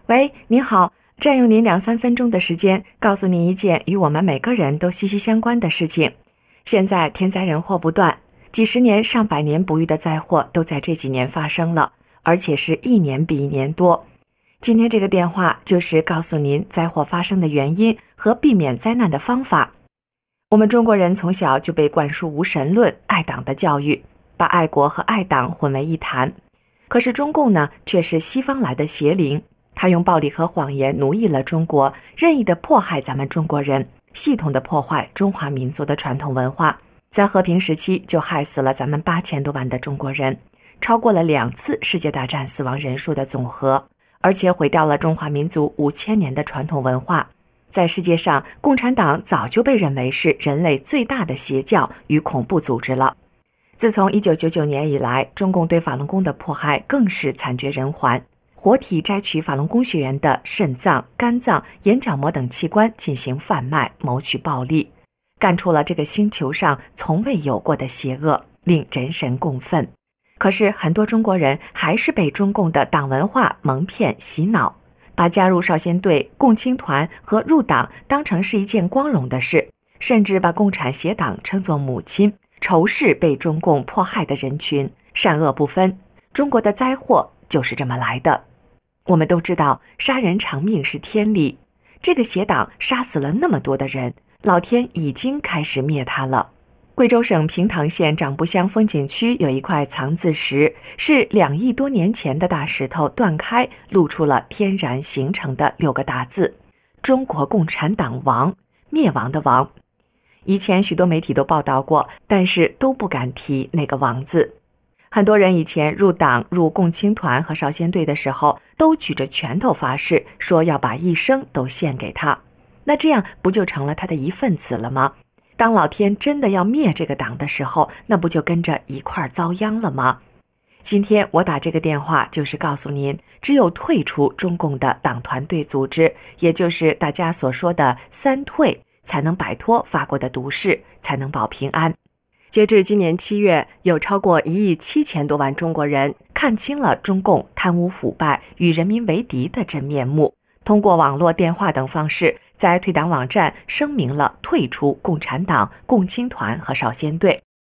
喂，您好，占用您2、3分钟的时间，告诉您一件与我们每个人都息息相关的事情。现在天灾人祸不断，几十年、上百年不遇的灾祸都在这几年发生了，而且是一年比一年多。今天这个电话就是告诉您灾祸发生的原因和避免灾难的方法。我们中国人从小就被灌输无神论、爱党的教育，把爱国和爱党混为一谈。可是中共呢，却是西方来的邪灵，他用暴力和谎言奴役了中国，任意的迫害咱们中国人，系统的破坏中华民族的传统文化。在和平时期就害死了咱们8000多万的中国人，超过了2次世界大战死亡人数的总和，而且毁掉了中华民族5000年的传统文化。在世界上，共产党早就被认为是人类最大的邪教与恐怖组织了。自从1999年以来，中共对法轮功的迫害更是惨绝人寰，活体摘取法轮功学员的肾脏、肝脏、眼角膜等器官进行贩卖，谋取暴利，干出了这个星球上从未有过的邪恶，令人神共愤。可是很多中国人还是被中共的党文化蒙骗洗脑，把加入少先队、共青团和入党当成是一件光荣的事，甚至把共产邪党称作母亲，仇视被中共迫害的人群，善恶不分。中国的灾祸就是这么来的。我们都知道杀人偿命是天理，这个邪党杀死了那么多的人，老天已经开始灭他了。贵州省平塘县长布乡风景区有一块藏字石，是2亿多年前的大石头断开，露出了天然形成的6个大字：中国共产党亡，灭亡的亡。以前许多媒体都报道过，但是都不敢提那个亡字。很多人以前入党、入共青团和少先队的时候，都举着拳头发誓，说要把一生都献给他。那这样不就成了他的一份子了吗？当老天真的要灭这个党的时候，那不就跟着一块遭殃了吗？今天我打这个电话就是告诉您，只有退出中共的党团队组织，也就是大家所说的3退，才能摆脱法国的毒誓，才能保平安。截至今年7月，有超过1亿7千多万中国人看清了中共贪污腐败、与人民为敌的真面目，通过网络、电话等方式，在退党网站声明了退出共产党、共青团和少先队。